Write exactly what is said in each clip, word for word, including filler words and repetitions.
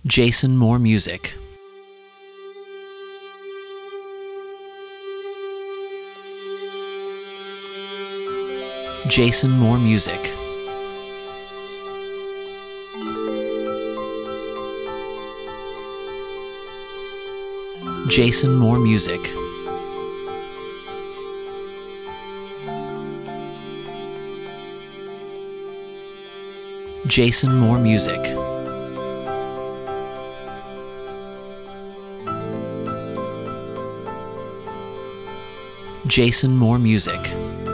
Jason Moore Music. Jason Moore Music. Jason Moore Music. Jason Moore Music. Jason Moore Music.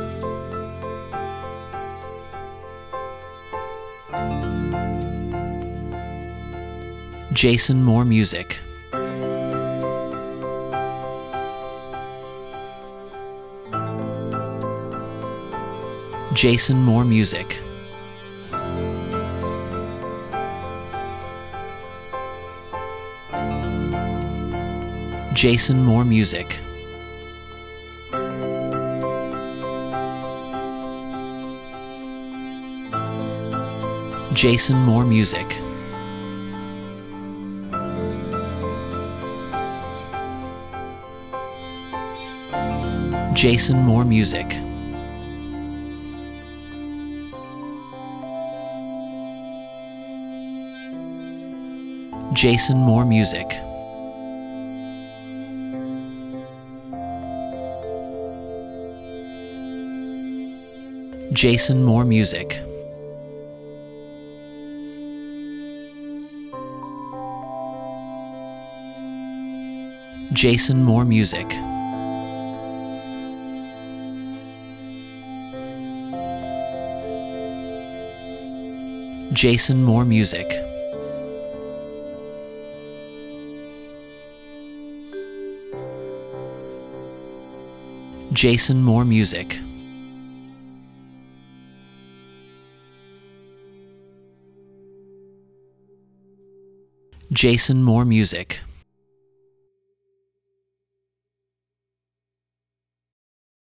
Jason Moore Music. Jason Moore Music. Jason Moore Music. Jason Moore Music. Jason Moore Music. Jason Moore Music. Jason Moore Music. Jason Moore Music. Jason Moore Music. Jason Moore Music. Jason Moore Music.